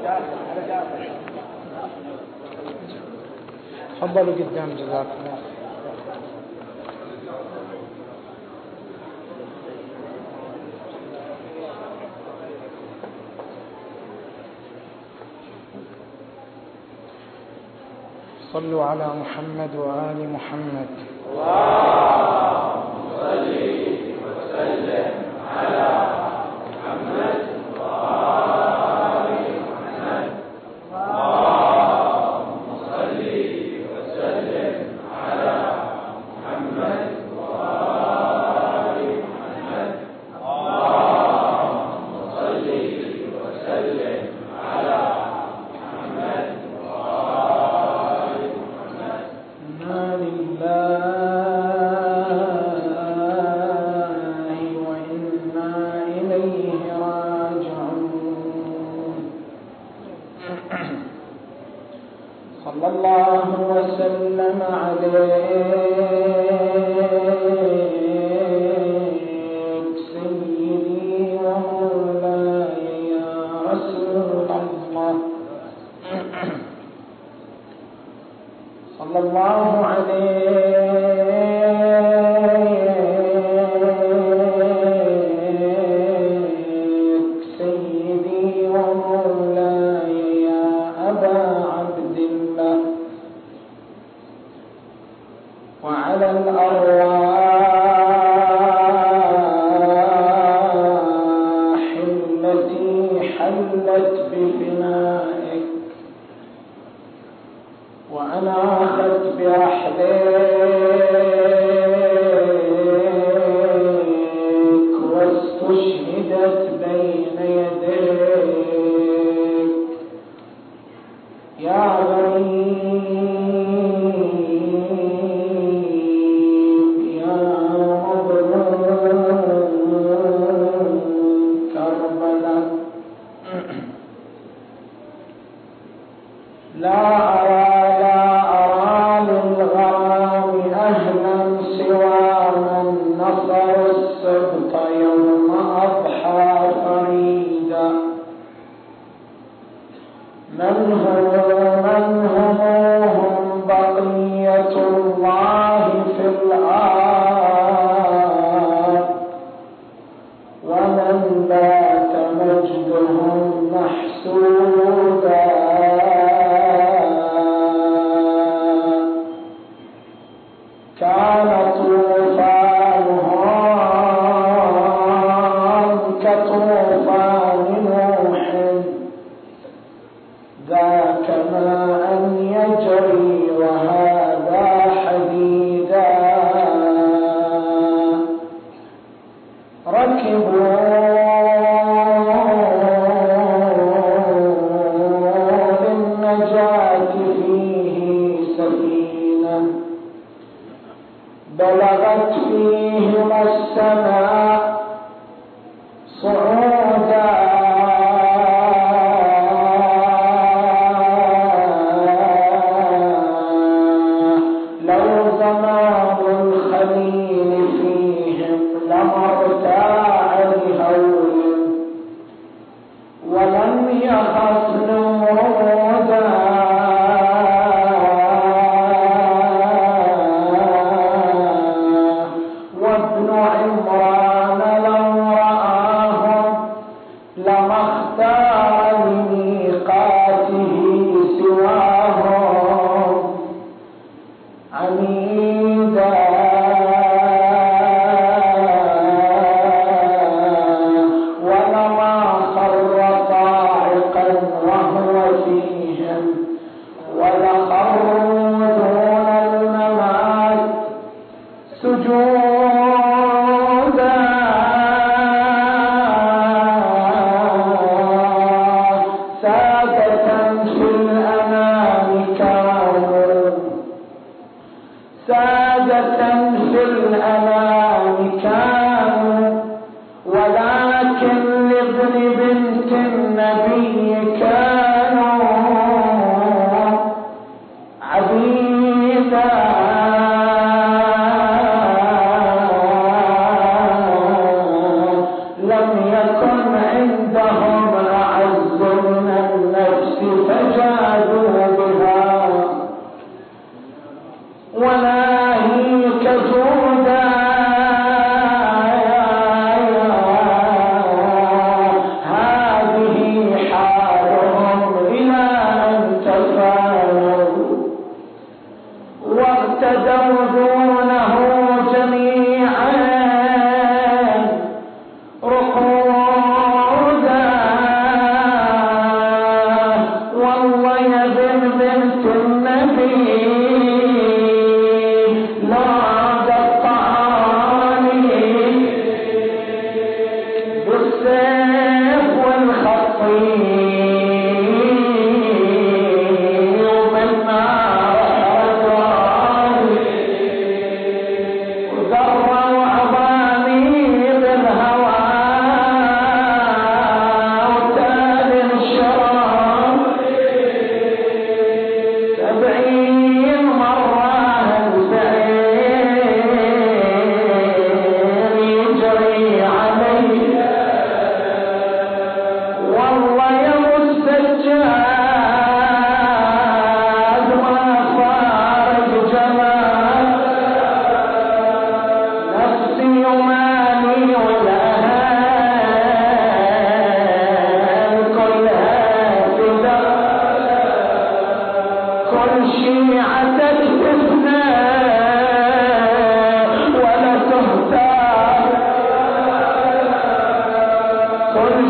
تفضلوا قدام جزاكم الله. صلوا على محمد وآل محمد. اللهم صل وسلم على محمد وآل محمد. اللهم صل وسلم على محمد وآل محمد. اللهم صل وسلم على محمد وآل محمد. إنا لله وإنا إليه راجعون. صلى الله وسلم عليك سيدي ومولاي يا رسول الله. صلى الله عليك سيدي ومولاي يا أبا عبد الله، وعلى الأرواح التي حلت بفنائك وأناخت بأحليك واستشهدت بين يديك يا غريب يا مظلوم كربلاء. لا أرى للغرام أهلا سوى من نصر السبط يوم أضحى فريدا. من هم بقية الله في الأرض، ومن بات مجدهم محسودا. كان طوفانهم كطوفان نوح، ذاك ماء يجري وهذا حديدا. ركبوا للنجاة فيه سفينة بلغت فيهم السماء صعودا. لو زمان الخليل فيهم لما ارتاع لهول، ولم يخف نمرودا. وابن عمران لو رآهم لما اختار لميقاته سواهم عميدا. ولما خر صاعقا وهو فيهم، ولخروا دون الممات سجودا. سادة في الأنام كانوا، سادة في الأنام كانوا، ولكن لابن بنت النبي كانوا عبيدا. لم يكن عندهم أعز من النفس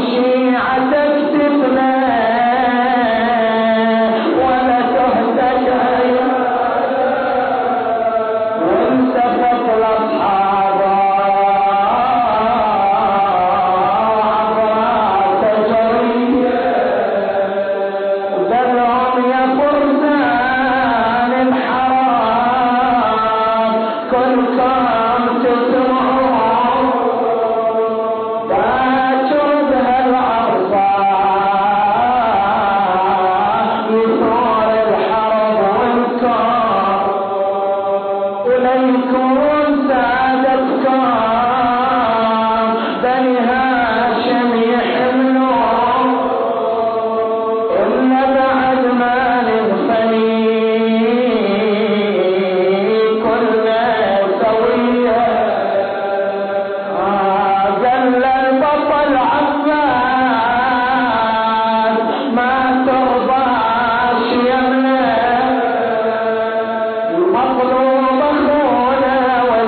شيعتك تفنى ولا تهتك وانتفت الأصحاب عبرات جرية ودلهم يا فرسان الحرام كلكم تسمعون باكر بهالعرصات يثور الحرب والكون وليكون سادتكم بني هاشم يحملون إلا بعد ما ننفني كلنا سويا قال البطل عباس ما ترضاش يمنا المطلوب اخونا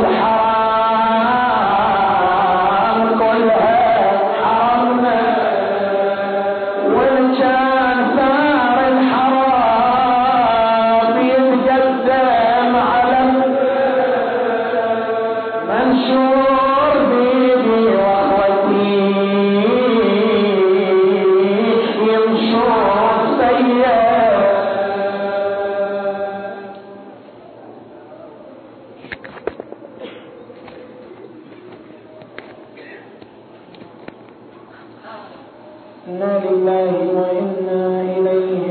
والحرام كلها حرمنا وان كان ثار الحرام يتقدم على منشور بيدي واخوتي يمشون سيئ إنا لله وإنا إليه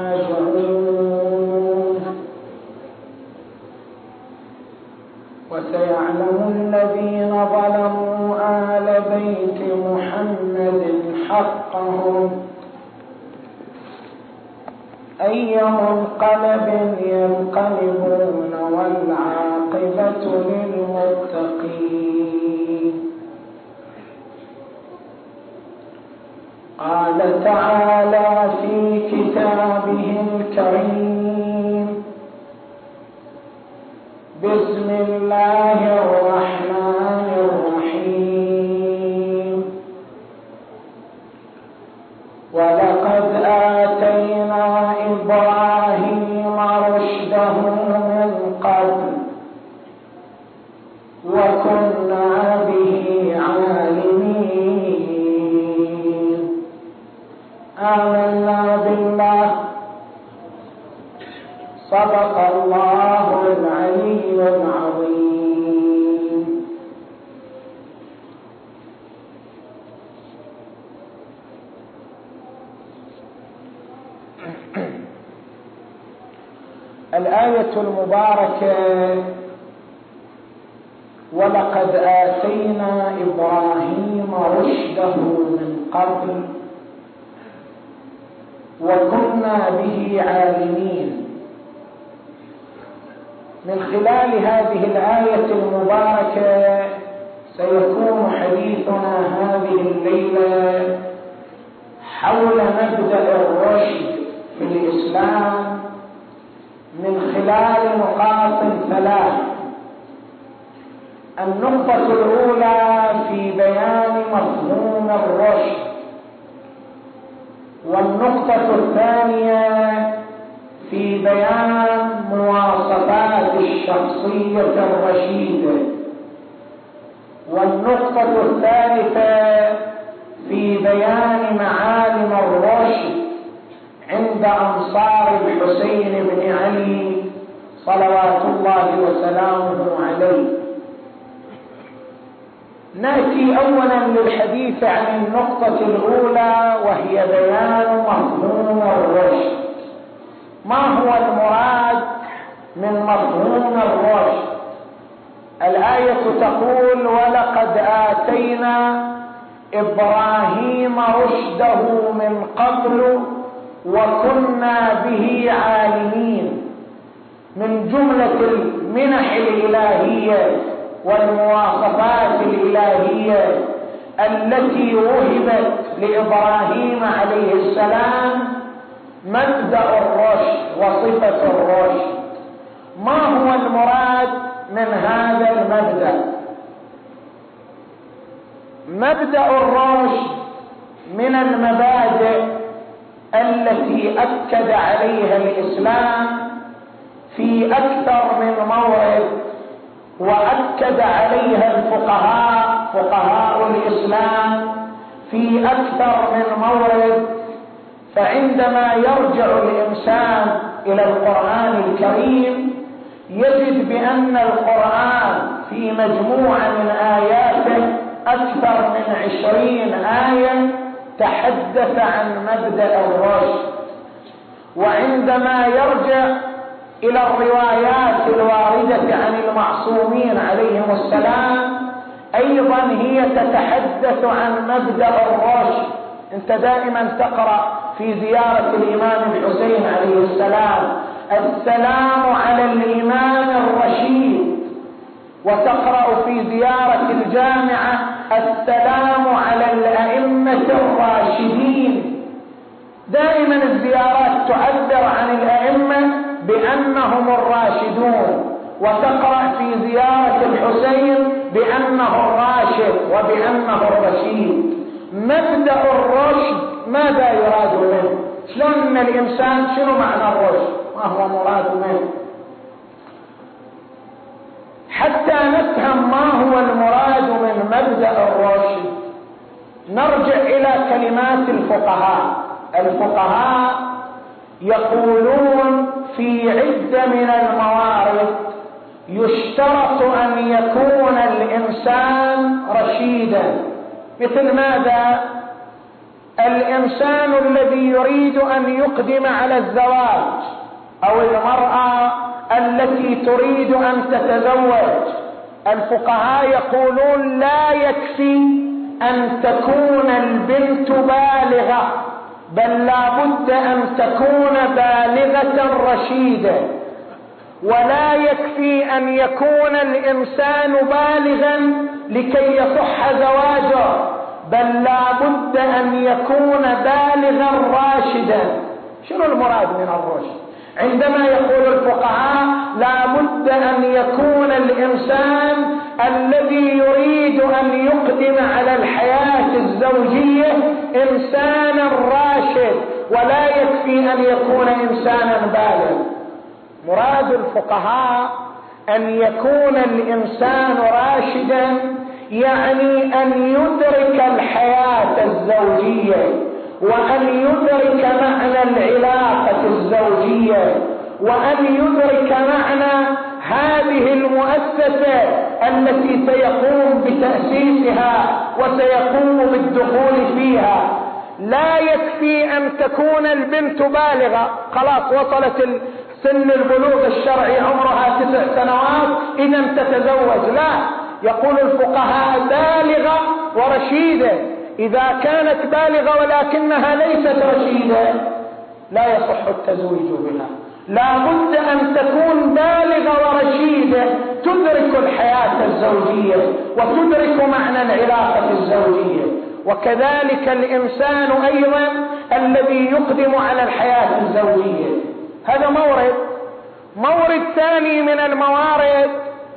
راجعون وسيعلم الذين ظلموا آل بيت محمد حقهم أي منقلب ينقلبون والعاقبة للمتقين. قال تعالى في كتابه الكريم: بسم الله الرحمن الرحيم. ولقد آتينا إبراهيم رشده من قبل وكنا به عالمين. آمنا بالله. صدق الله العلي العظيم. الآية المباركة: ولقد آتينا إبراهيم رشده من قبل وكنا به عالمين. من خلال هذه الآية المباركة سيكون حديثنا هذه الليلة حول مبدأ الرشد في الإسلام من خلال نقاط ثلاث. النقطة الأولى في بيان مفهوم الرشد، والنقطة الثانية في بيان مواصفات الشخصية الرشيدة، والنقطة الثالثة في بيان معالم الرشد عند أنصار الحسين بن علي صلوات الله وسلامه عليه. نأتي أولا للحديث عن النقطة الأولى وهي بيان مفهوم الرشد. ما هو المراد من مفهوم الرشد؟ الآية تقول: ولقد آتينا إبراهيم رشده من قبل وكنا به عالمين. من جملة المنح الإلهية والمواصفات الإلهية التي وهبت لإبراهيم عليه السلام مبدأ الرشد وصفة الرشد. ما هو المراد من هذا المبدأ؟ مبدأ الرشد من المبادئ التي أكد عليها الإسلام في أكثر من مورد، وأكد عليها فقهاء الإسلام في أكثر من مورد. فعندما يرجع الإنسان إلى القرآن الكريم يجد بأن القرآن في مجموعة من آياته أكثر من 20 آية تحدث عن مبدأ الرشد. وعندما يرجع إلى الروايات الواردة عن المعصومين عليهم السلام أيضا هي تتحدث عن مبدأ الرشد. أنت دائما تقرأ في زيارة الإمام الحسين عليه السلام السلام على الإمام الرشيد، وتقرأ في زيارة الجامعة السلام على الأئمة الراشدين. دائما الزيارات تعبر عن الأئمة بأنهم الراشدون، وتقرأ في زيارة الحسين بأنه الراشد وبأنه الرشيد. مبدأ الرشد ماذا يراد منه؟ شلون الإنسان شنو معنى الرشد؟ ما هو مراد منه؟ حتى نفهم ما هو المراد من مبدأ الرشد نرجع إلى كلمات الفقهاء. الفقهاء يقولون في عدة من الموارد يشترط أن يكون الإنسان رشيدا. مثل ماذا؟ الإنسان الذي يريد أن يقدم على الزواج، أو المرأة التي تريد أن تتزوج. الفقهاء يقولون لا يكفي أن تكون البنت بالغة، بل لا بد أن تكون بالغة رشيدة. ولا يكفي أن يكون الإنسان بالغا لكي يصح زواجه، بل لا بد أن يكون بالغا راشدا. شنو المراد من الرشد؟ عندما يقول الفقهاء لا بد أن يكون الإنسان الذي يريد أن يقدم على الحياة الزوجية إنسانا راشد، ولا يكفي أن يكون إنسانا بالغ. مراد الفقهاء أن يكون الإنسان راشدا، يعني أن يدرك الحياة الزوجية، وأن يدرك معنى العلاقة الزوجية، وأن يدرك معنى هذه المؤسسة التي سيقوم بتأسيسها وسيقوم بالدخول فيها. لا يكفي أن تكون البنت بالغة، خلاص وصلت سن البلوغ الشرعي عمرها 9 سنوات إذا تتزوج. لا، يقول الفقهاء بالغة ورشيدة. إذا كانت بالغة ولكنها ليست رشيدة لا يصح التزويج بها. لا بد أن تكون بالغة ورشيدة تدرك الحياة الزوجية وتدرك معنى العلاقة الزوجية. وكذلك الإنسان أيضا الذي يقدم على الحياة الزوجية. هذا مورد. مورد ثاني من الموارد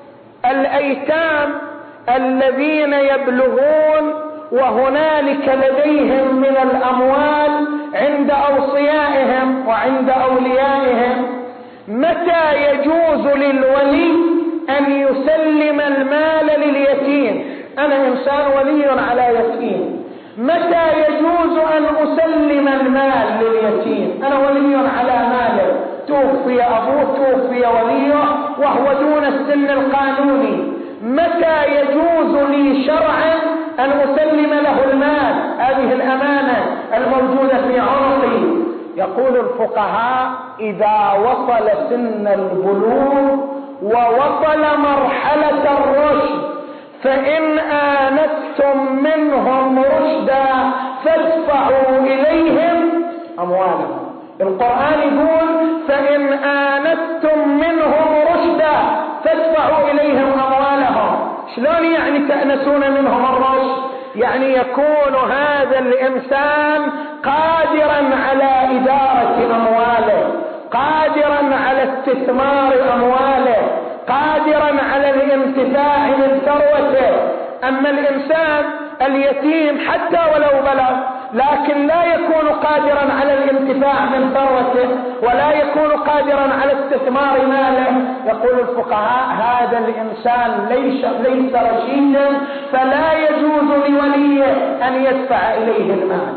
الأيتام الذين يبلغون وهنالك لديهم من الأموال عند أوصيائهم وعند أوليائهم. متى يجوز للولي أن يسلم المال لليتيم؟ أنا إنسان ولي على يتيم، متى يجوز أن أسلم المال لليتيم؟ أنا ولي على ماله، توفي أبوه، توفي وليه وهو دون السن القانوني. متى يجوز لي شرعا أن أسلم له المال، هذه الأمانة الموجودة في عنقي؟ يقول الفقهاء إذا وصل سن البلوغ ووصل مرحلة الرشد، فإن آنستم منهم رشدا فادفعوا إليهم أموالهم. القرآن يقول فإن آنستم منهم رشدا فادفعوا إليهم أموالهم. شلون يعني تأنسون منهم الرشد؟ يعني يكون هذا الإنسان قادرا على إدارة أمواله، قادرا على استثمار أمواله، قادرا على الانتفاع من ثروته. أما الإنسان اليتيم حتى ولو بلغ لكن لا يكون قادرا على الانتفاع من ثروته ولا يكون قادرا على استثمار ماله. يقول الفقهاء هذا الإنسان ليس رشيدا، فلا يجوز لوليه أن يدفع إليه المال.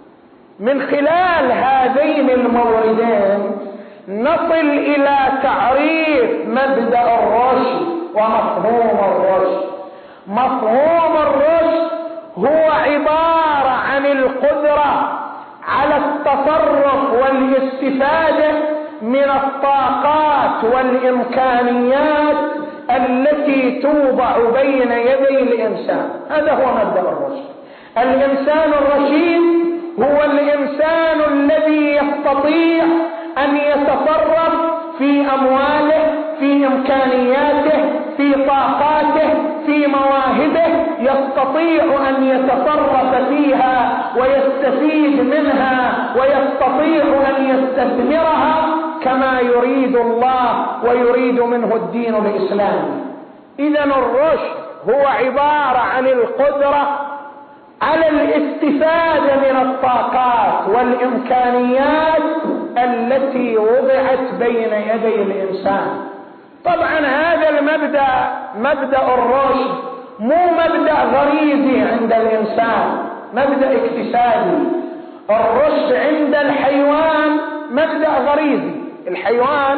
من خلال هذين الموردين نصل إلى تعريف مبدأ الرشد ومفهوم الرشد. مفهوم الرشد هو عبارة عن القدرة على التصرف والاستفادة من الطاقات والإمكانيات التي توضع بين يدي الإنسان. هذا هو مبدأ الرشد. الإنسان الرشيد هو الإنسان الذي يستطيع أن يتصرف في أمواله، في إمكانياته، في طاقاته، في مواهبه، يستطيع أن يتصرف فيها ويستفيد منها ويستطيع أن يستثمرها كما يريد الله ويريد منه الدين الإسلامي. إذن الرشد هو عبارة عن القدرة على الاستفادة من الطاقات والإمكانيات التي وضعت بين يدي الإنسان. طبعا هذا المبدأ، مبدأ الرشد، مو مبدأ غريزي عند الإنسان، مبدأ اكتسابي. الرشد عند الحيوان مبدأ غريزي. الحيوان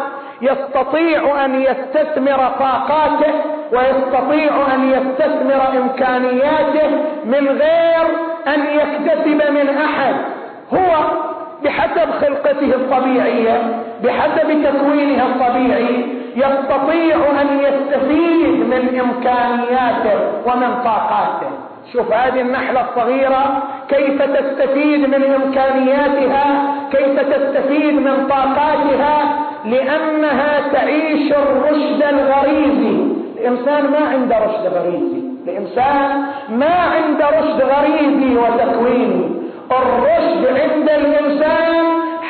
يستطيع أن يستثمر طاقاته ويستطيع أن يستثمر إمكانياته من غير أن يكتسب من أحد. هو بحسب خلقته الطبيعية، بحسب تكوينه الطبيعي، يستطيع أن يستفيد من إمكانياته ومن طاقاته. شوف هذه النحلة الصغيرة كيف تستفيد من إمكانياتها، كيف تستفيد من طاقاتها، لأنها تعيش الرشد الغريزي. الإنسان ما عنده رشد غريزي، الإنسان ما عنده رشد غريزي وتكويني. الرشد عند الإنسان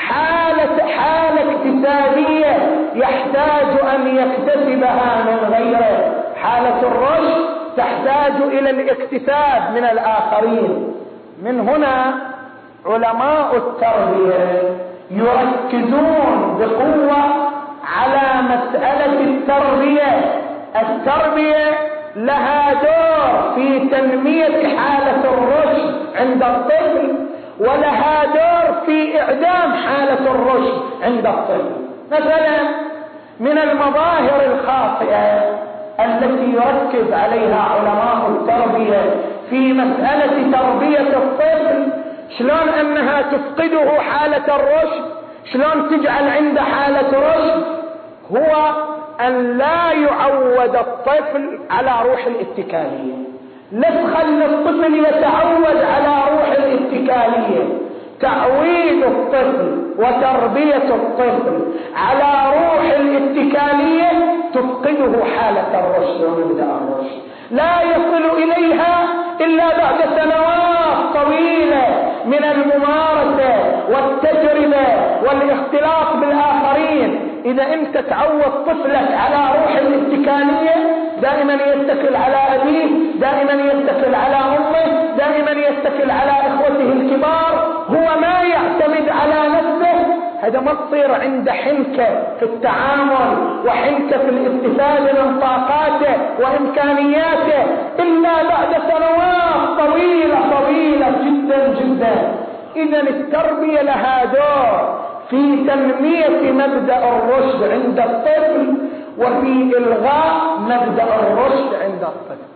حالة اكتسابية يحتاج أن يكتسبها من غيره. حالة الرشد تحتاج إلى الاكتساب من الآخرين. من هنا علماء التربية يركزون بقوة على مسألة التربية. التربية لها دور في تنمية حالة الرشد عند الطفل، ولها دور في إعدام حالة الرشد عند الطفل. مثلا من المظاهر الخاطئة التي يركز عليها علماء التربية في مسألة تربية الطفل، شلون أنها تفقده حالة الرشد، شلون تجعل عنده حالة رشد، هو أن لا يعود الطفل على روح الاتكالية. لا تخلي الطفل يتعود على روح الاتكالية. تعويد الطفل وتربية الطفل على روح الاتكالية تفقده حالة الرشد ومبدأ الرشد. لا يصل إليها إلا بعد سنوات طويلة من الممارسة والتجربة والاختلاط بالآخرين. إذا أنت تعود طفلك على روح الاتكالية، دائما يتكل على أبيه، دائما يتكل على أمه، دائما يتكل على إخوته الكبار، هو ما يعتمد على نفسه، هذا ما تصير عنده حنكة في التعامل وحنكة في الاستفادة من طاقاته وإمكانياته إلا بعد سنوات طويلة جدا جدا. إذا التربية لها دور في تنمية مبدأ الرشد عند الطفل وفي إلغاء مبدأ الرشد عند الطفل.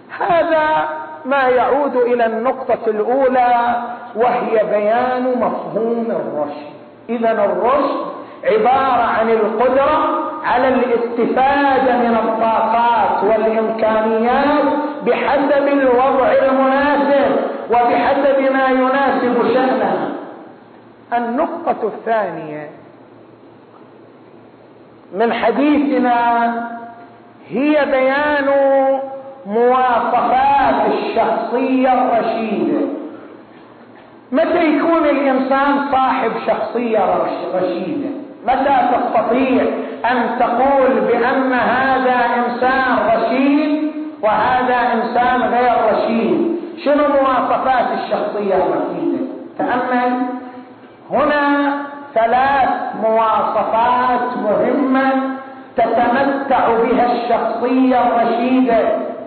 هذا ما يعود إلى النقطة الأولى، وهي بيان مفهوم الرشد. إذن الرشد عبارة عن القدرة على الاستفادة من الطاقات والإمكانيات بحسب الوضع المناسب وبحسب ما يناسب شأنها. النقطة الثانية من حديثنا هي بيان مواصفات الشخصية الرشيدة. متى يكون الإنسان صاحب شخصية رشيدة؟ متى تستطيع أن تقول بأن هذا إنسان رشيد وهذا إنسان غير رشيد؟ شنو مواصفات الشخصية الرشيدة؟ تأمل هنا 3 مواصفات مهمة تتمتع بها الشخصية الرشيدة.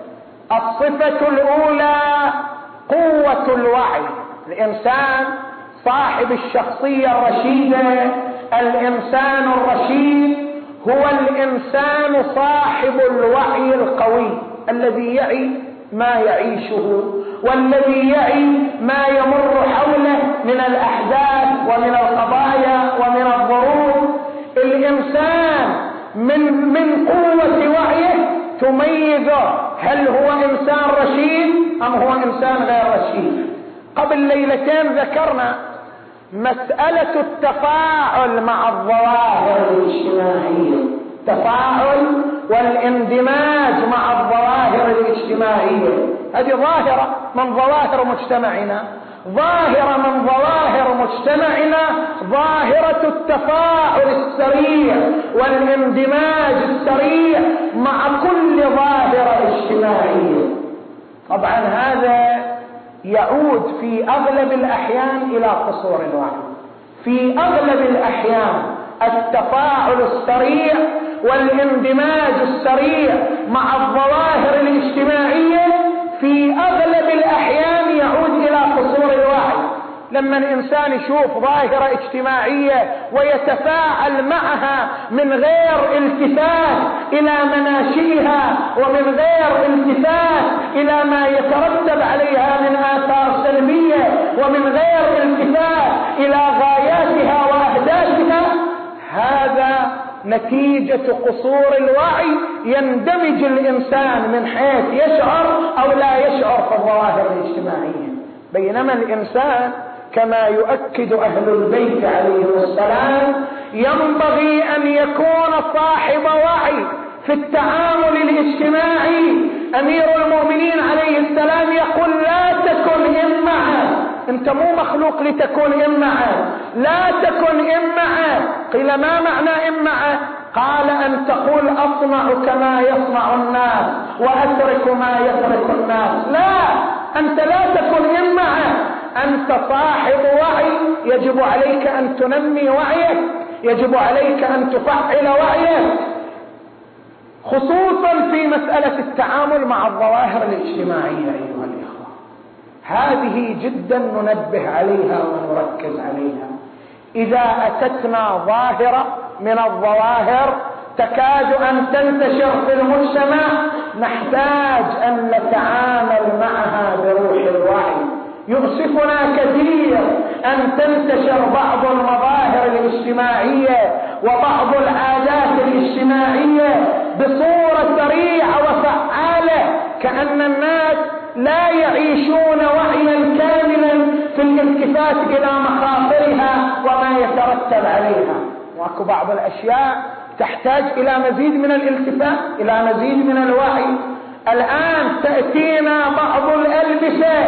الصفة الأولى قوة الوعي. الإنسان صاحب الشخصية الرشيدة، الإنسان الرشيد هو الإنسان صاحب الوعي القوي الذي يعي ما يعيشه، والذي يعي ما يمر حوله من الأحداث ومن القضايا ومن الظروف. الإنسان من قوة وعيه تميزه هل هو إنسان رشيد أم هو إنسان غير رشيد. قبل ليلتين ذكرنا مسألة التفاعل مع الظواهر الاجتماعية، التفاعل والاندماج مع الظواهر الاجتماعية. هذه ظاهرة من ظواهر مجتمعنا، ظاهرة من ظواهر مجتمعنا، ظاهرة التفاعل السريع والاندماج السريع مع كل ظاهرة اجتماعية. طبعا هذا يعود في أغلب الأحيان إلى قصور الوعي. في أغلب الأحيان التفاعل السريع والاندماج السريع مع الظواهر الاجتماعية في أغلب الأحيان يعود إلى قصور الوعي. لما الإنسان يشوف ظاهرة اجتماعية ويتفاعل معها من غير التفات إلى مناشئها ومن غير التفات إلى ما يترتب عليها من آثار سلبية ومن غير التفات إلى غاياتها وأهدافها، هذا نتيجة قصور الوعي. يندمج الإنسان من حيث يشعر أو لا يشعر في الظواهر الاجتماعية. بينما الإنسان كما يؤكد أهل البيت عليهم السلام ينبغي أن يكون صاحب وعي في التعامل الاجتماعي. أمير المؤمنين عليه السلام يقول لا تكن إمعة. أنت مو مخلوق لتكون إمعة، لا تكن إمعة. قيل ما معنى إمعة؟ قال أن تقول أصنع كما يصنع الناس وأترك ما يترك الناس. لا، أنت لا تكن إمعة، أنت صاحب وعي. يجب عليك أن تنمي وعيك، يجب عليك أن تفعل وعيك، خصوصا في مسألة التعامل مع الظواهر الاجتماعية. أيها الإخوة، هذه جدا ننبه عليها ونركز عليها. إذا أتتنا ظاهرة من الظواهر تكاد أن تنتشر في المجتمع، نحتاج أن نتعامل معها بروح الوعي. يؤسفنا كثير أن تنتشر بعض المظاهر الاجتماعية وبعض العادات الاجتماعية بصورة سريعة وفعالة، كأن الناس لا يعيشون وعيا كاملا في الالتفات إلى مخاطرها وما يترتب عليها. واكو بعض الأشياء تحتاج إلى مزيد من الالتفات، إلى مزيد من الوعي. الآن تأتينا بعض الألبسة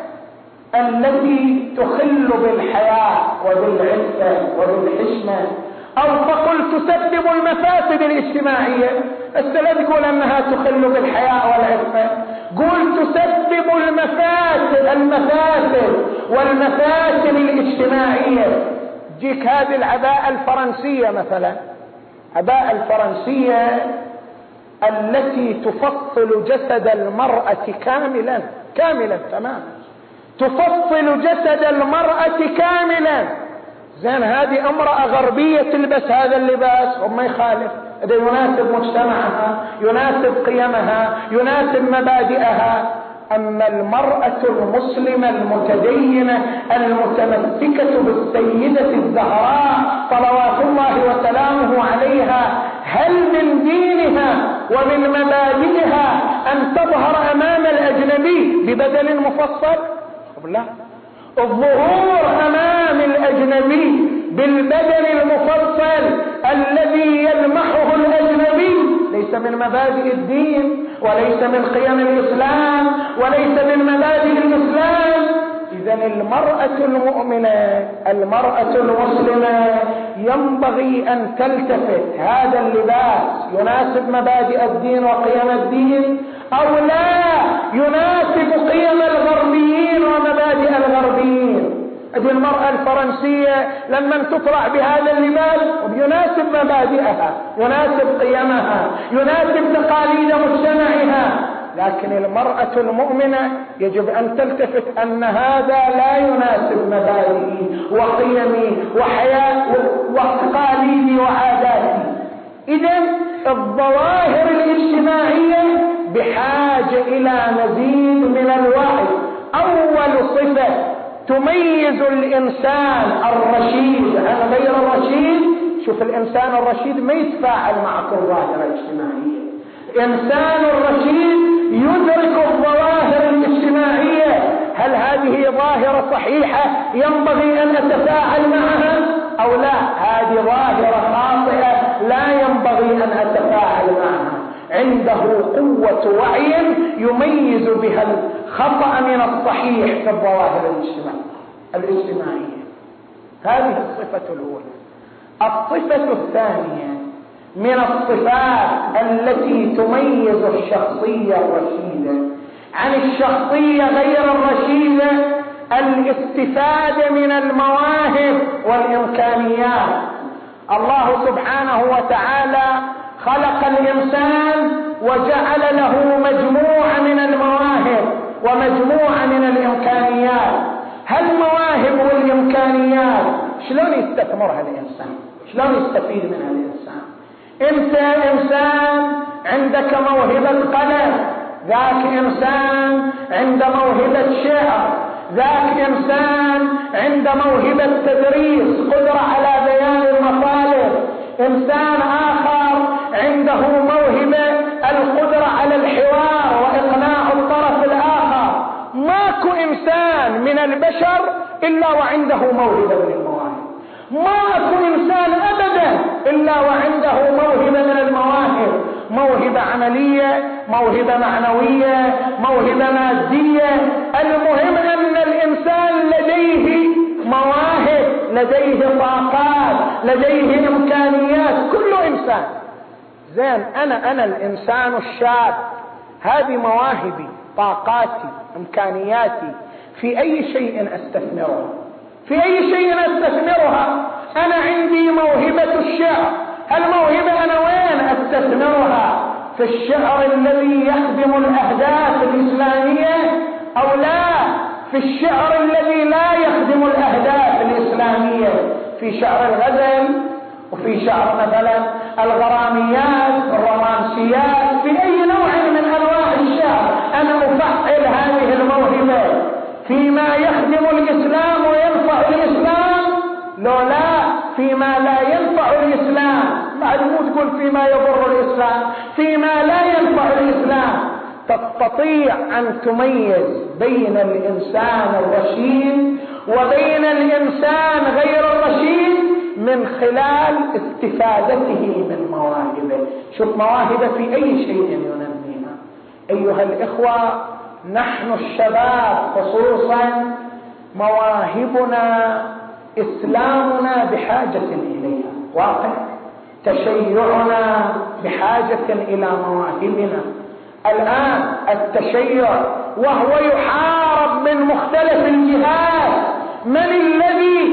التي تخل بالحياة وبالعفة وبالحشمة، أو فقل تسبب المفاسد الاجتماعية. بس لا تقول أنها تخل بالحياة والعفة، قول تسبب المفاسد والمفاسد الاجتماعية. جيك هذه العباءة الفرنسية مثلا، عباءة الفرنسية التي تفصل جسد المرأة كاملا تماما، تفصل جسد المرأة كاملا. زين، هذه امرأة غربية تلبس هذا اللباس وما يخالف، هذا يناسب مجتمعها، يناسب قيمها، يناسب مبادئها. أما المرأة المسلمة المتدينة المتمسكة بالسيدة الزهراء صلوات الله وسلامه عليها، هل من دينها ومن مبادئها أن تظهر أمام الأجنبي ببدل مفصل؟ لا، الظهور أمام الأجنبي بالبدل المفصل الذي يلمحه الأجنبي ليس من مبادئ الدين وليس من قيم الإسلام وليس من مبادئ الإسلام. إذن المرأة المؤمنة، المرأة المسلمة ينبغي أن تلتفت هذا اللباس يناسب مبادئ الدين وقيم الدين أو لا يناسب قيم الغربيين ومبادئ الغربيين. هذه المرأة الفرنسية لما تطلع بهذا اللباس يناسب مبادئها، يناسب قيمها، يناسب تقاليد مجتمعها، لكن المرأة المؤمنة يجب أن تلتفت أن هذا لا يناسب مبادئي وقيمي وحياة وتقاليدي وعاداتي. إذن الظواهر الاجتماعية بحاجة إلى مزيد من الوعي. أول صفة تميز الإنسان الرشيد عن غير الرشيد، شوف الإنسان الرشيد ما يتفاعل مع كل ظاهرة اجتماعية. إنسان الرشيد يدرك الظواهر الاجتماعية، هل هذه ظاهرة صحيحة ينبغي أن أتفاعل معها أو لا، هذه ظاهرة خاطئة لا ينبغي أن أتفاعل معها. عنده قوة وعي يميز بها الخطأ من الصحيح في الظواهر الاجتماعية. هذه الصفة الأولى. الصفة الثانية من الصفات التي تميز الشخصية الرشيدة عن الشخصية غير الرشيدة الاستفادة من المواهب والإمكانيات. الله سبحانه وتعالى خلق الإنسان وجعل له مجموعة من المواهب ومجموعة من الإمكانيات. هالمواهب والإمكانيات شلون يستثمرها الإنسان؟ شلون يستفيد منها الإنسان؟ أنت إنسان عندك موهبة قلم، ذاك إنسان عند موهبة شعر، ذاك إنسان عند موهبة تدريس، قدرة على بيان المطالب، إنسان آخر عنده موهبة القدرة على الحوار وإقناع الطرف الآخر. ماكو إنسان من البشر إلا وعنده موهبة من المواهب، ماكو إنسان أبدا إلا وعنده موهبة من المواهب، موهبة عملية، موهبة معنوية، موهبة مادية. المهم أن الإنسان لديه مواهب، لديه طاقات، لديه إمكانيات، كل إنسان. زين، أنا الإنسان الشاب، هذه مواهبي، طاقاتي، إمكانياتي، في أي شيء أستثمرها؟ في أي شيء أستثمرها؟ أنا عندي موهبة الشعر، الموهبة أنا وين أستثمرها؟ في الشعر الذي يخدم الأهداف الإسلامية أو لا في الشعر الذي لا يخدم الأهداف الإسلامية؟ في شعر الغزل، وفي شعر مثلا الغراميات، الرومانسيات، في أي نوع من أنواع الشعر أنا أفعل هذه الموهبة فيما يخدم الإسلام وينفع الإسلام؟ لو لا، فيما لا ينفع الإسلام. بعد مو تقول فيما يضر الإسلام، فيما لا ينفع الإسلام. تستطيع أن تميز بين الإنسان الرشيد وبين الإنسان غير الرشيد من خلال استفادته من مواهبه. شوف مواهبه في أي شيء ينميها. أيها الإخوة، نحن الشباب خصوصا مواهبنا إسلامنا بحاجة إليها، واقع تشيعنا بحاجة إلى مواهبنا. الآن التشيع وهو يحارب من مختلف الجهات، من الذي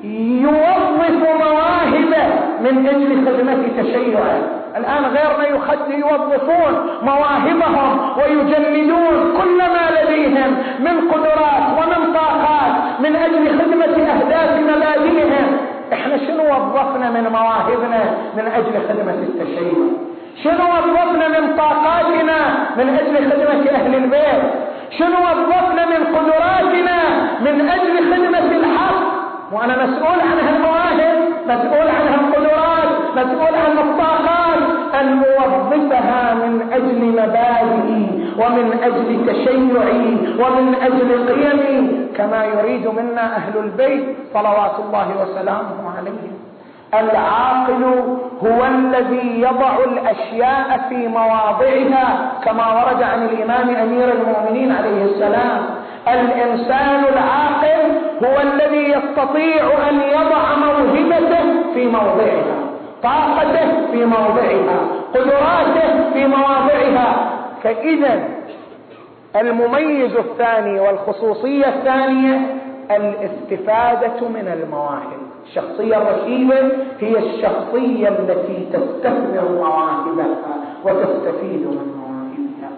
يوظف مواهبه من أجل خدمة تشيعه؟ الآن غيرنا يوظفون مواهبهم ويجندون كل ما لديهم من قدرات ومن طاقات من أجل خدمة أهداف مبادئهم. احنا شنو وظفنا من مواهبنا من أجل خدمة التشيع؟ شنو وظفنا من طاقاتنا من أجل خدمة أهل البيت؟ شنو وظفنا من قدراتنا من أجل خدمة الحق؟ وأنا مسؤول عن هالمواهب، مسؤول عن هالقدرات، مسؤول عن الطاقات، أن أوظفها من أجل مبادئي ومن أجل تشيعي ومن أجل قيمي كما يريد منا أهل البيت صلوات الله وسلامه عليهم. العاقل هو الذي يضع الأشياء في مواضعها كما ورد عن الإمام أمير المؤمنين عليه السلام. الإنسان العاقل هو الذي يستطيع أن يضع موهبته في موضعها، طاقته في موضعها، قدراته في مواضعها. فإذا المميز الثاني والخصوصية الثانية الاستفادة من المواهب. الشخصية الرشيدة هي الشخصية التي تستثمر مواهبها وتستفيد من مواهبها.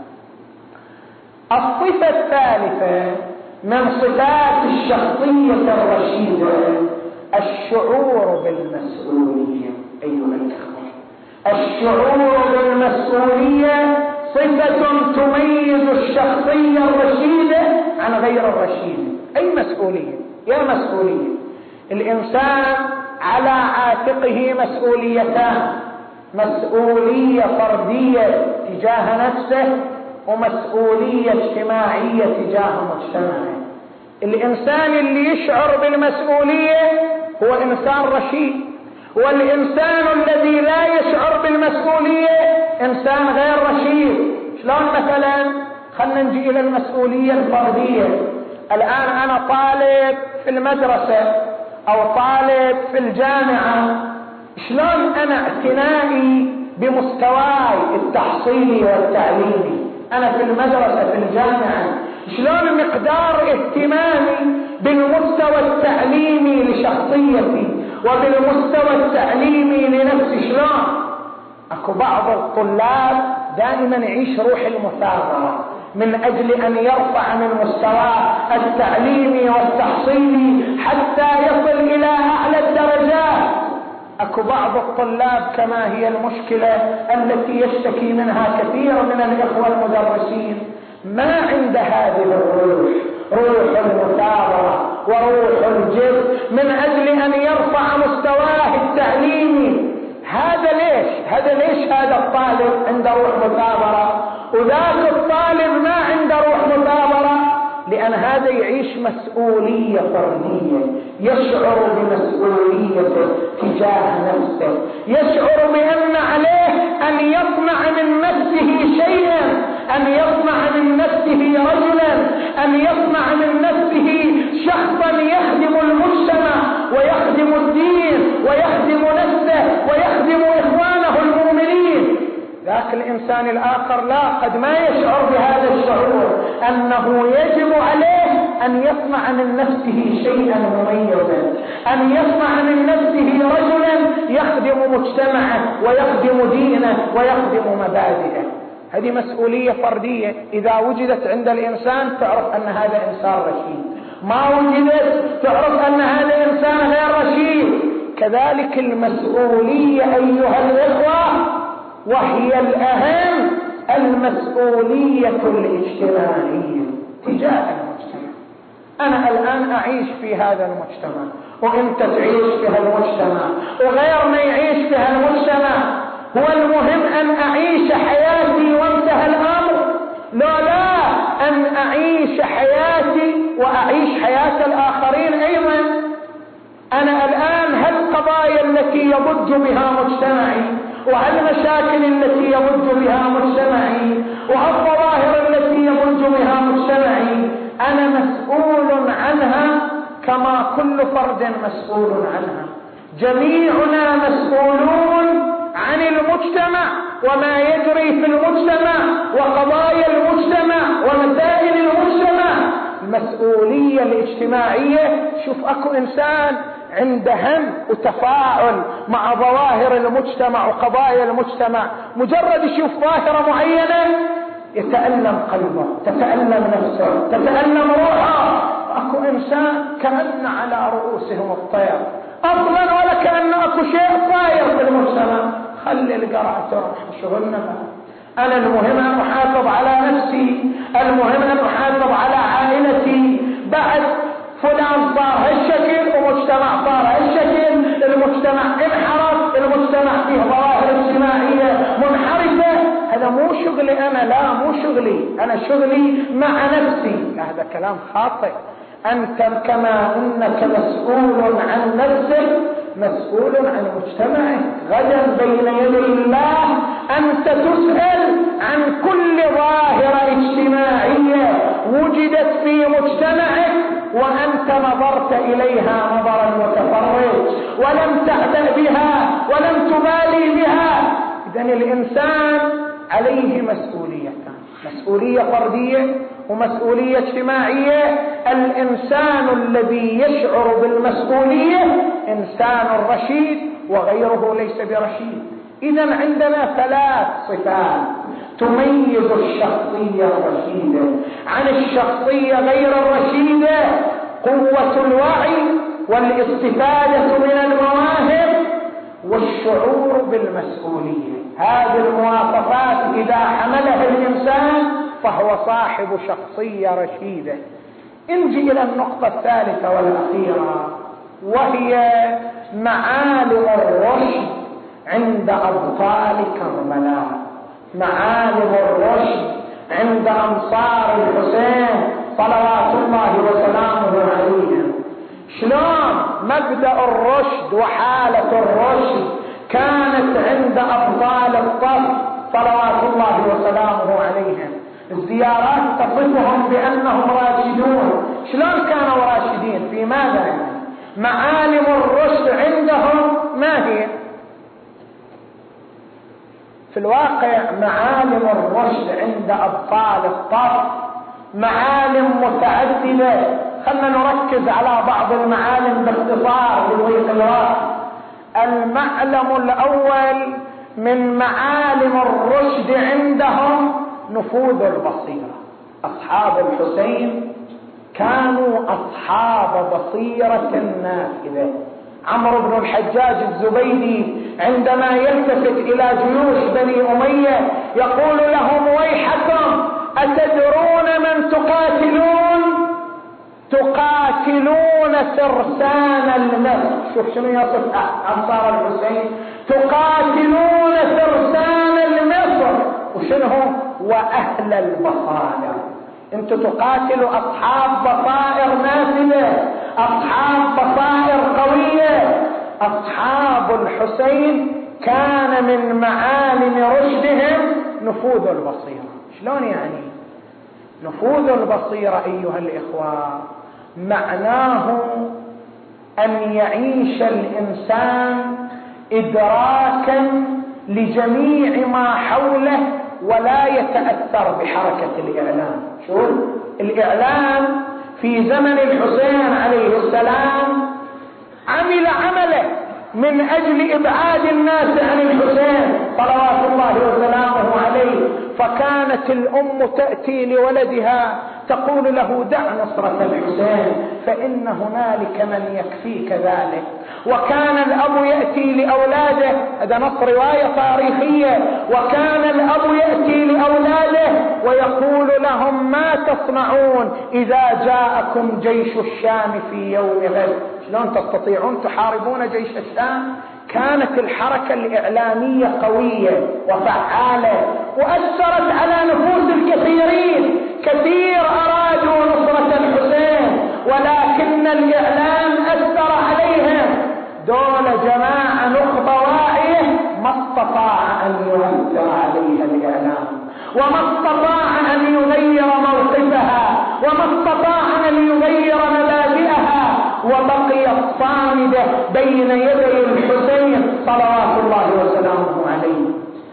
الصفة الثالثة من صفات الشخصية الرشيدة الشعور بالمسؤولية. أيها الأخوة، الشعور بالمسؤولية صفة تميز الشخصية الرشيدة عن غير الرشيدة. أي مسؤولية؟ يا مسؤولية. الإنسان على عاتقه مسؤوليتان: مسؤولية فردية تجاه نفسه ومسؤولية اجتماعية تجاه مجتمعه. الإنسان اللي يشعر بالمسؤولية هو إنسان رشيد، والإنسان الذي لا يشعر بالمسؤولية إنسان غير رشيد. شلون مثلا؟ خلنا نجي إلى المسؤولية الفردية. الآن أنا طالب في المدرسة أو طالب في الجامعة، شلون أنا اعتنائي بمستواي التحصيلي والتعليمي؟ أنا في المدرسة في الجامعة، شلون مقدار اهتمامي بالمستوى التعليمي لشخصيتي وبالمستوى التعليمي لنفسي؟ شلون؟ أكو بعض الطلاب دائما يعيش روح المثابرة من أجل أن يرفع من مستواه التعليمي والتحصيلي حتى يصل إلى أعلى الدرجات. أكو بعض الطلاب كما هي المشكلة التي يشتكي منها كثير من الإخوة المدرسين، ما عند هذه الروح، روح المثابرة وروح الجد من أجل أن يرفع مستواه التعليمي. هذا ليش هذا الطالب عنده روح مثابرة وذاك الطالب ما عنده روح مثابرة؟ لأن هذا يعيش مسؤولية فردية، يشعر بمسؤوليته تجاه نفسه، يشعر بأن عليه أن يصنع من نفسه شيئا، أن يصنع من نفسه رجلا، أن يصنع من نفسه شخصا يخدم المجتمع ويخدم الدين ويخدم نفسه ويخدم إخوانه المؤمنين. ذاك الإنسان الآخر لا، قد ما يشعر بهذا الشعور أنه يجب عليه أن يصنع من نفسه شيئا مميزا، أن يصنع من نفسه رجلا يخدم مجتمعه ويخدم دينه ويخدم مبادئه. هذه مسؤولية فردية، إذا وجدت عند الإنسان تعرف أن هذا إنسان رشيد، ما وجدت تعرف أن هذا إنسان غير رشيد. كذلك المسؤولية أيها الإخوة، وهي الأهم، المسؤولية الاجتماعية تجاه المجتمع. أنا الآن أعيش في هذا المجتمع وأنت تعيش في هالمجتمع وغيرنا يعيش في هالمجتمع. هو المهم أن أعيش حياتي وانتهى الأمر؟ لا، أن أعيش حياتي وأعيش حياة الآخرين أيضا. أنا الآن هالقضايا التي يضج بها مجتمعي وهالمشاكل التي يضج بها مجتمعي وهالظواهر التي يضج بها مجتمعي أنا مسؤول عنها كما كل فرد مسؤول عنها. جميعنا مسؤولون عن المجتمع وما يجري في المجتمع وقضايا المجتمع ومسائل المجتمع. المسؤولية الاجتماعية، شوف أكو إنسان عنده هم وتفاعل مع ظواهر المجتمع وقضايا المجتمع، مجرد يشوف ظاهرة معينة يتألم قلبه، تتألم نفسه، تتألم روحه. أكو إنسان كأن على رؤوسهم الطير أصلا، ولا كأن أكو شيء طاير في المجتمع. خلي القرعة تروح، شغلنا بها. أنا المهم أن أحافظ على نفسي، المهم أن أحافظ على عائلتي. بعد فلان صار هالشكل ومجتمع صار هالشكل، المجتمع انحرف، المجتمع فيه ظواهر اجتماعية منحرفة. هذا مو شغلي أنا، لا مو شغلي أنا، شغلي مع نفسي. هذا كلام خاطئ. أنت كما أنك مسؤول عن نفسك مسؤول عن مجتمعك. غدا بين يدي الله أنت تسأل عن كل ظاهرة اجتماعية وجدت في مجتمعك وأنت نظرت إليها نظرا متفرج ولم تعبأ بها ولم تبالي بها. إذن الإنسان عليه مسؤوليتان: مسؤولية فردية ومسؤولية اجتماعية. الإنسان الذي يشعر بالمسؤولية إنسان رشيد، وغيره ليس برشيد. إذن عندنا 3 صفات تميز الشخصية الرشيدة عن الشخصية غير الرشيدة: قوة الوعي، والاستفادة من المواهب، والشعور بالمسؤولية. هذه المواصفات إذا حملها الإنسان فهو صاحب شخصية رشيدة. نجي إلى النقطة الثالثة والأخيرة، وهي معالم الرشد عند أبطال كربلاء، معالم الرشد عند أنصار الحسين صلوات الله وسلامه عليهم. شلون مبدأ الرشد وحالة الرشد كانت عند أبطال الطف صلوات الله وسلامه عليهم. الزيارات تصفهم بأنهم راشدون. شلون كانوا راشدين؟ في ماذا يعني؟ معالم الرشد عندهم ما هي؟ في الواقع معالم الرشد عند أبطال الطف معالم متعددة. خلنا نركز على بعض المعالم باختصار لضيق الوقت. المعلم الأول من معالم الرشد عندهم نفوذ البصيرة. أصحاب الحسين كانوا أصحاب بصيرة نافذة. عمرو بن الحجاج الزبيدي عندما يلتفت إلى جيوش بني أمية يقول لهم: ويحكم، أتدرون من تقاتلون؟ تقاتلون فرسان المصر. شوف شنو يصف أنصار الحسين: تقاتلون فرسان المصر، وشنو؟ وأهل البصائر. انتوا تقاتلوا أصحاب بصائر نافذة، أصحاب بصائر قوية. أصحاب الحسين كان من معالم رشدهم نفوذ البصيرة. شلون يعني نفوذ البصيرة أيها الإخوة؟ معناه أن يعيش الإنسان إدراكا لجميع ما حوله ولا يتأثر بحركة الإعلام. شو الإعلام في زمن الحسين عليه السلام عمل عمله من أجل إبعاد الناس عن الحسين صلوات الله وسلامه عليه. فكانت الأم تأتي لولدها تقول له: دع نصرة الحسين فإن هنالك من يكفيك ذلك. وكان الأب يأتي لأولاده، هذا نص رواية تاريخية، وكان الأب يأتي لأولاده ويقول لهم: ما تصنعون إذا جاءكم جيش الشام في يوم غد؟ شلون تستطيعون تحاربون جيش الشام؟ كانت الحركة الإعلامية قوية وفعالة وأثرت على نفوس الكثيرين. كثير أرادوا نصرة الحسين ولكن الإعلام أثر عليهم. دول جماعة نخبة واعية ما استطاع أن يؤثر عليها الإعلام، وما استطاع أن يغير موقفها، وما استطاع أن يغير مبادئها، وبقيت صامدة بين يدي الحسين صلوات الله وسلامه عليه.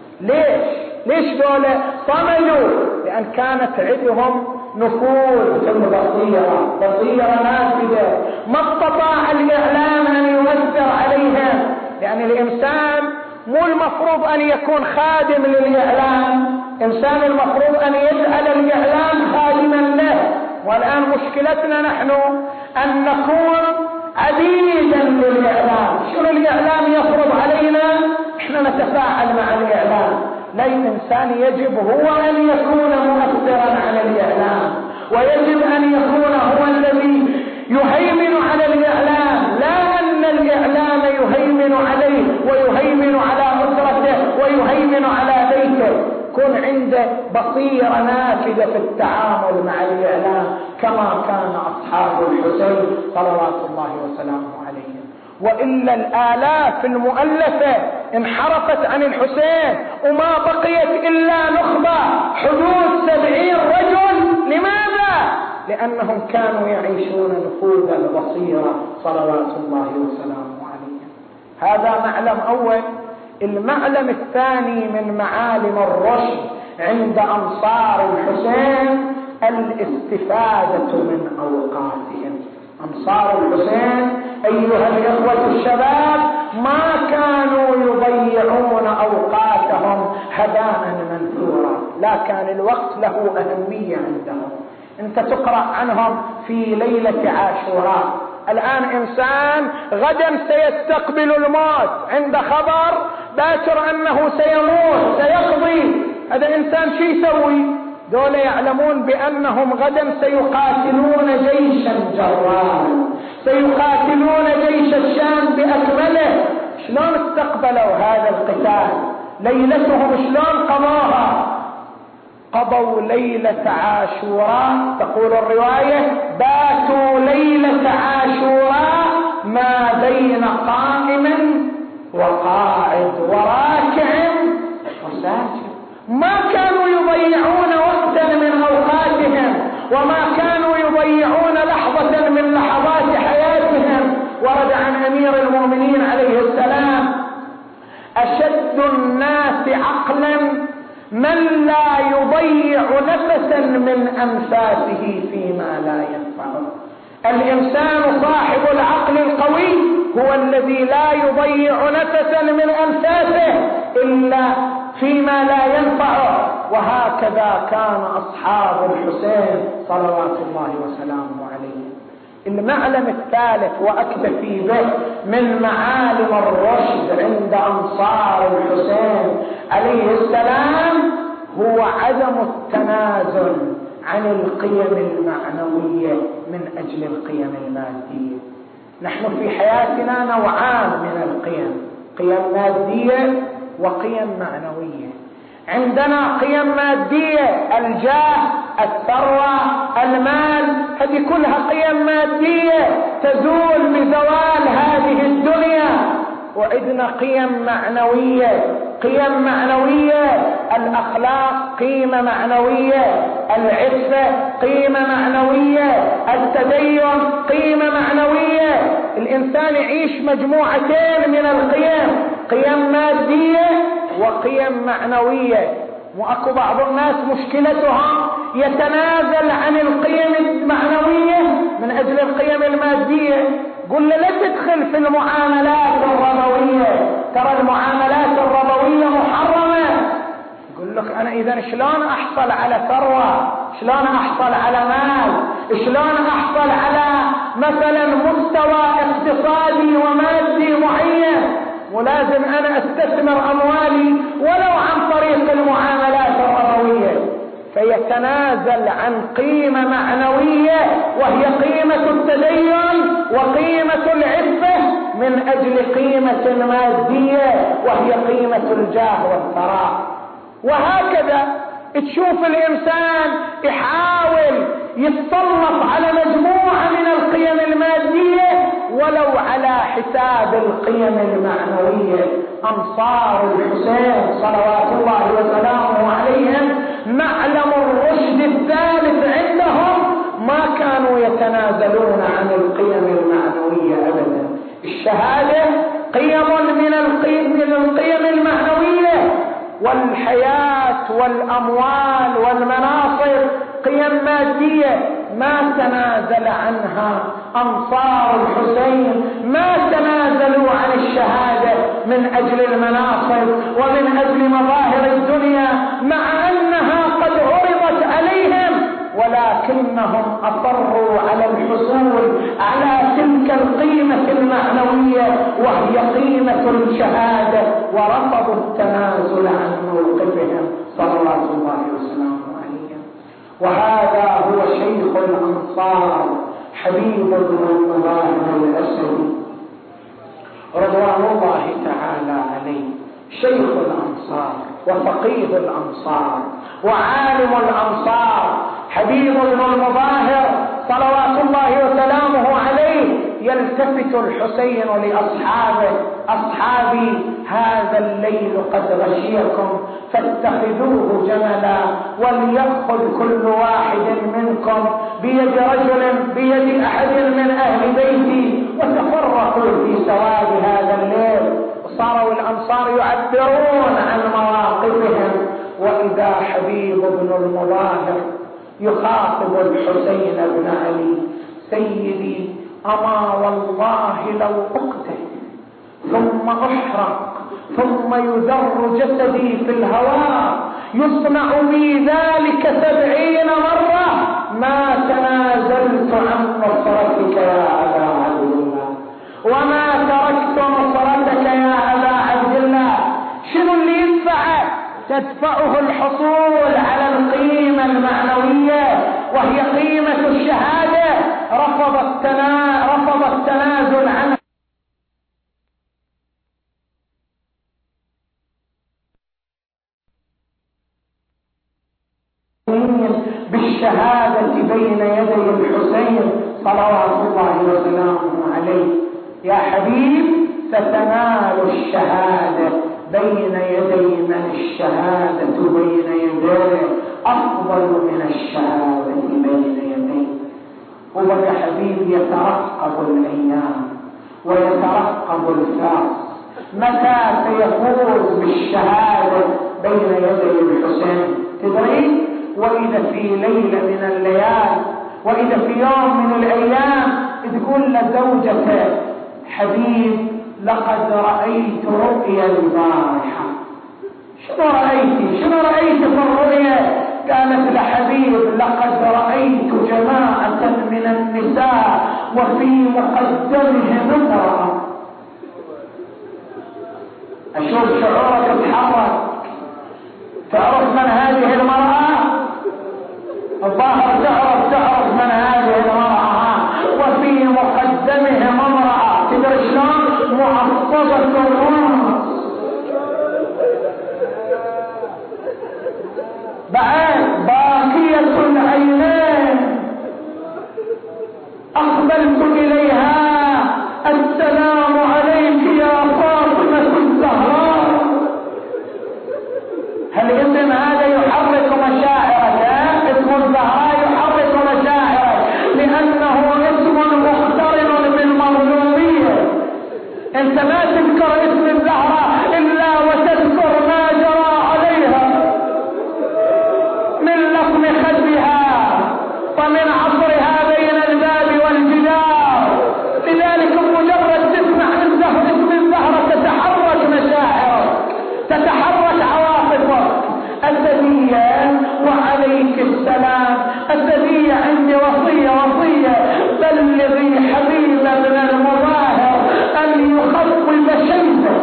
ليش دولة صمدوا؟ لأن كانت عندهم نفوذ في البصيرة، بصيرة نافذة، ما استطاع الإعلام أن يؤثر عليها. لأن الإنسان مو المفروض أن يكون خادم للإعلام، إنسان المفروض أن يجعل الإعلام خادما له. والآن مشكلتنا نحن أن نكون عبيدا للإعلام. شنو الإعلام يفرض علينا؟ إحنا نتفاعل مع الإعلام. لا، الإنسان يجب هو أن يكون مؤثرا على الإعلام، ويجب أن يكون هو الذي يهيمن على الإعلام، لا أن الإعلام يهيمن عليه ويهيمن على أسرته ويهيمن على بيته. كن عنده بصيرة نافذة في التعامل مع الإعلام كما كان أصحاب الحسين صلوات الله وسلامه عليهم. وإلا الآلاف المؤلفة انحرفت عن الحسين وما بقيت إلا نخبة حدود 70 رجل. لماذا؟ لأنهم كانوا يعيشون نفوذ البصيرة صلوات الله وسلامه عليهم. هذا معلم أول. المعلم الثاني من معالم الرشد عند أنصار الحسين الاستفادة من أوقاتهم. أنصار الحسين أيها الإخوة الشباب ما كانوا يضيعون أوقاتهم هباء منثورا، لا كان الوقت له أهمية عندهم. أنت تقرأ عنهم في ليلة عاشوراء. الآن إنسان غدا سيستقبل الموت، عند خبر باكر أنه سيموت سيقضي، هذا إنسان شو يسوي؟ دول يعلمون بأنهم غدا سيقاتلون جيشا جرارا، سيقاتلون جيش الشام بأكمله. شلون استقبلوا هذا القتال؟ ليلتهم شلون قضاها؟ قضوا ليلة عاشوراء، تقول الرواية باتوا ليلة عاشوراء ما بين قائم وقاعد وراكع وساجد. ما كانوا يضيعون وقتا من أوقاتهم، وما كانوا يضيعون لحظة من لحظات حياتهم. ورد عن أمير المؤمنين عليه السلام: أشد الناس عقلا من لا يضيع نفسا من أنفاسه فيما لا ينفعه. الإنسان صاحب العقل القوي هو الذي لا يضيع نفسا من أنفاسه إلا فيما لا ينفعه. وهكذا كان أصحاب الحسين صلوات الله وسلامه عليه. المعلم الثالث وأكتفي به من معالم الرشد عند أنصار الحسين عليه السلام هو عدم التنازل عن القيم المعنوية من أجل القيم المادية. نحن في حياتنا نوعان من القيم: قيم مادية وقيم معنوية. عندنا قيم مادية: الجاه، الثروة، المال، هذه كلها قيم مادية تزول بزوال هذه الدنيا. وعندنا قيم معنوية، قيم معنوية: الأخلاق قيمة معنوية، العفة قيمة معنوية، التدين قيمة معنوية. الإنسان يعيش مجموعتين من القيم: قيم مادية وقيم معنوية. وأكو بعض الناس مشكلتهم يتنازل عن القيم المعنوية من أجل القيم المادية. قل له لا تدخل في المعاملات الربوية، ترى المعاملات الربوية محرمة. يقول لك أنا إذا شلون أحصل على ثروة، شلون أحصل على مال، شلون أحصل على مثلا مستوى اقتصادي ومادي معين، ولازم أنا أستثمر أموالي ولو عن طريق المعاملات الربوية. فيتنازل عن قيمة معنوية وهي قيمة التدين وقيمة العفة من أجل قيمة مادية وهي قيمة الجاه والثراء. وهكذا تشوف الإنسان يحاول يتسلط على مجموعة من القيم المادية ولو على حساب القيم المعنوية. أنصار الحسين صلوات الله وسلامه عليهم معلم الرشد الثالث عندهم: ما كانوا يتنازلون عن القيم المعنوية أبدا. الشهادة قيم من القيم المعنوية، والحياة والأموال والمناصب قيم مادية ما تنازل عنها أنصار الحسين. ما تنازلوا عن الشهادة من أجل المناصب ومن أجل مظاهر الدنيا مع أنها قد عرضت عليهم، ولكنهم أصروا على الحصول على تلك القيمة المعنوية وهي قيمة الشهادة، ورفضوا التنازل عن موقفهم صلوات الله وسلامه عليه. وهذا هو شيخ الأنصار حبيب بن المظاهر الأسدي رضوان الله تعالى عليه، شيخ الأنصار وفقيه الأنصار وعالم الأنصار حبيب بن المظاهر صلوات الله وسلامه عليه. يلتفت الحسين لأصحابه: أصحابي هذا الليل قد غشيكم فاتخذوه جملا، وليأخذ كل واحد منكم بيد أحد من أهل بيتي وتفرقوا في سواد هذا الليل. وصاروا الأنصار يعبرون عن مواقفهم، وإذا حبيب بن المظاهر يخاطب الحسين بن علي: سيدي، أما والله لو أقتل ثم أحرق ثم يذر جسدي في الهواء يصنع بي ذلك 70 مرة ما تنازلت عن نصرتك يا أبا عبد الله، وما تركت نصرتك يا أبا عبد الله. شنو اللي يدفعك؟ تدفعه الحصول على القيمة المعنوية وهي قيمة الشهادة. رفض التنازل عنها بالشهادة بين يدي الحسين صلوات الله وسلامه عليه. يا حبيب، ستنال الشهادة بين يدي من الشهادة بين يديه أفضل من الشهادة بين يديه. هو يا حبيب يترقب الأيام ويترقب الفرص متى سيفوز بالشهادة بين يدي الحسين. تدري، وإذا في ليلة من الليالي، وإذا في يوم من الأيام تقول لزوجته: حبيب، لقد رأيت رؤيا البارحة. شنو رأيت في الرؤيا؟ قالت لحبيب: لقد رأيت جماعة من النساء وفي مقدمهم امرأة. أشوف شعورك اتحرك. تعرف من هذه المرأة؟ الظاهر تعرف من هذه المرأة. وفي مقدمهم امرأة. تدري شلون؟ معصبة الراس، بعد باكية العينين. أقبلت إليها: السلام عليك يا فاطمة الزهراء. هل اسم هذا يحرك مشاعرك؟ اسم الزهراء يحرك مشاعرك لأنه اسم مقترن بالمظلومية. انت ما تذكر اسم الزهراء إلا وتذكر ما جرى عليها من لطم خدها ومن عصرها بين الباب والجدار. لذلك مجرد تسمع اسم الزهرة تتحرك مشاعرك، تتحرك عواطفك. الثدية وعليك السلام. الثدية عندي وصية بلغي حبيب بن المظاهر أن يخطب شيبه.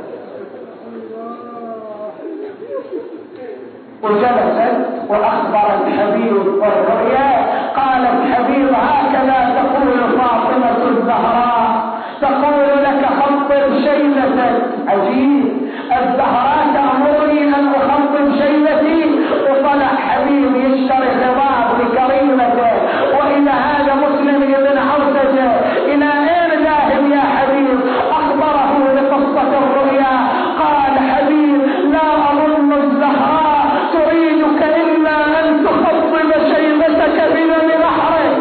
وجلست وأخبرت حبيب والرؤيا. قالت حبيب: هكذا تقول فاطمة الزهراء، تقول لك خطب شيبتك. عجيب، الزهراء تأمرني أن أخطب شيبتي. وطلع حبيب يشتري خضاب لكريمته. وإلى هذا مسلم بن عوسجة: إلى أين ذاهب يا حبيب؟ أخبره بقصة الرؤيا. قال حبيب: لا أظن الزهراء تريدك إلا أن تخطب شيبتك بدم بحرك.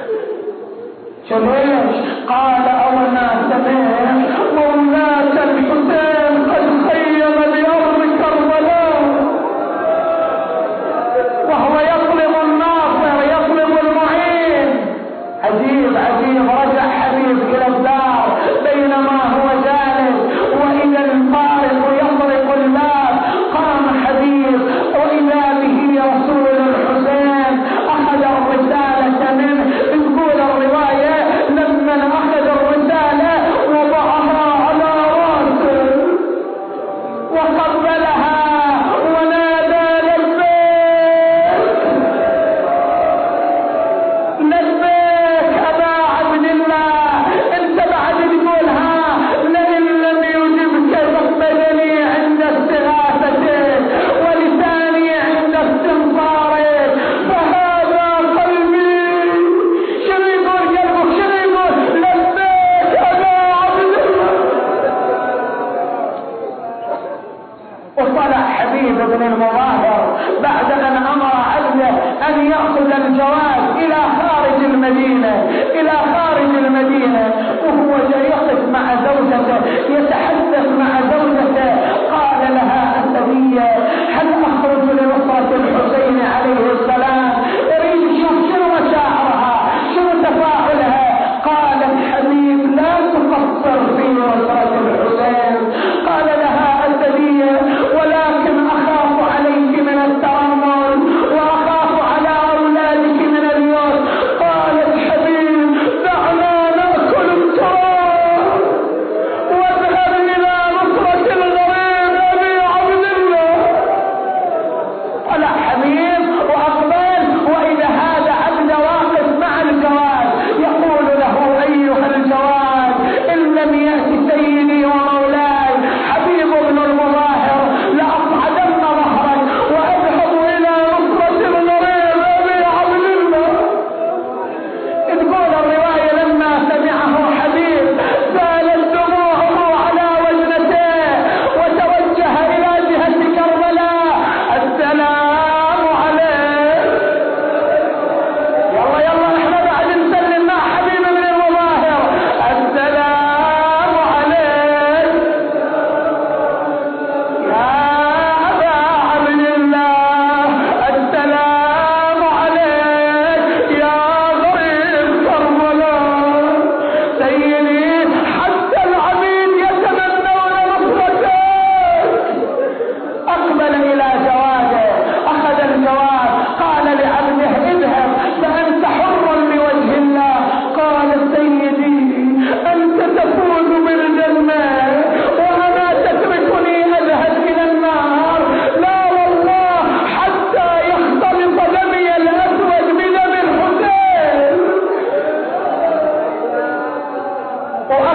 ليش؟ قال: أو ما سمعت مولاة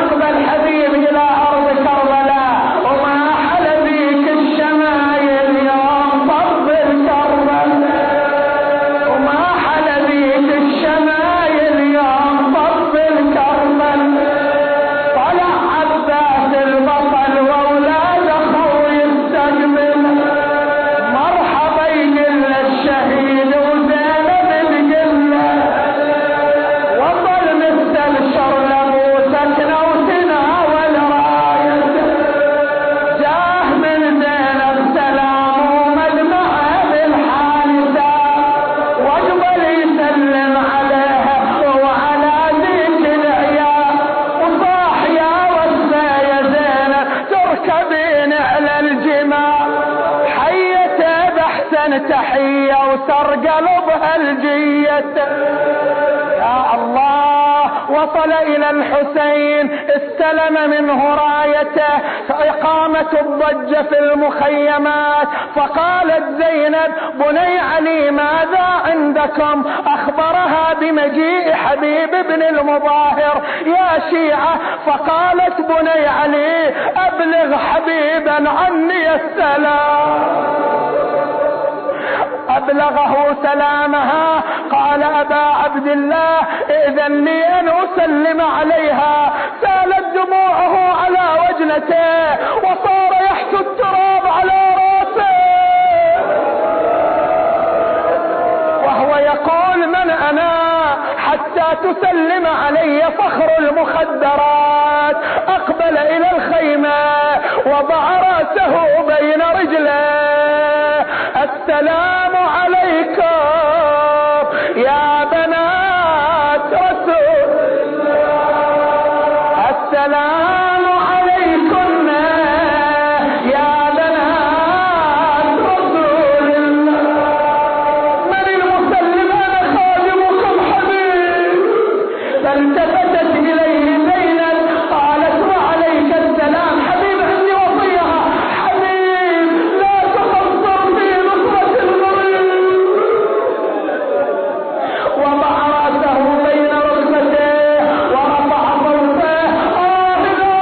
أقبل حبيب إلى أرض كربلاء وما حل بيك الشمايل يوم طب الكربلاء وما حل بيك الشمايل يوم طب الكربلاء طلع عباس البطل وأولاد أخوي يستقبل مرحبا يقل الشهيد وزينب القلة وصل مستبشر لموسى وتناول رايته جاه من زينب سلام ومجمعه بالحادثة واقبل يسلم عليها وعلى ذيك العيال وصاح يا وسا يا زينب تركبين على الجمال حيته بأحسن تحية وسر قلبها الجية يا الله. وصل إلى الحسين استلم منه رايته فإقامة الضجة في المخيمات فقالت زينب بني علي ماذا عندكم أخبرها بمجيء حبيب بن المظاهر يا شيعة فقالت بني علي أبلغ حبيبا عني السلام أبلغه سلامها. قال أبا عبد الله إذن لي أن أسلم عليها. سالت دموعه على وجنته وصار يحث التراب على رأسه وهو يقول من أنا حتى تسلم علي فخر المخدرات. أقبل إلى الخيمة وضع رأسه بين رجليه السلام عليكم يا بنات رسول الله السلام عليكم يا بنات رسول الله من المسلم أنا خادمكم حبيب. فالتفتت إليه زينب قالت وعليك السلام حبيب عندي وصيها حبيب لا تقصر في نصرة المريض. وضع رأسه بين ركبتيه ورفع صوته إذا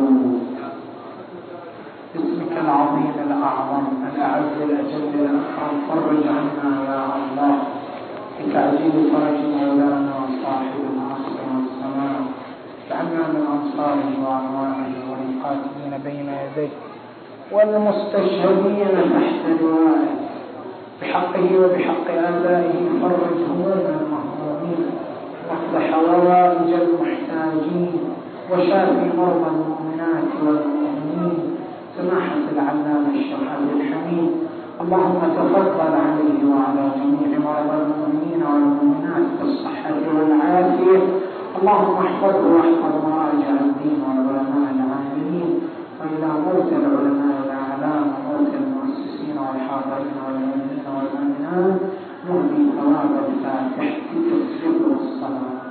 باسمك العظيم الأعظم الأعز الأجل الأكرم فرج عنا يا الله بتعجيل فرج مولانا صاحب العصر والسماء، اجعلنا من أنصاره وأعوانه والقاتلين بين يديه والمستشهدين تحت لوائه بحقه وبحق آبائه. فرج هموم المهمومين واقض حوائج المحتاجين وشافي مرضى المؤمنات والمؤمنين. سماحة العلامة الشيخ عبد الحميد اللهم تفضل عليه وعلى جميع مرضى المؤمنين والمؤمنات بالصحة والعافية. اللهم احفظه واحفظ مراجع الدين والعلماء العاملين، وإلى موت العلماء الأعلام وموت المؤسسين والحاضرين والمؤمنين والمؤمنات نهدي ثواب الفاتحة تسبق الصلاة.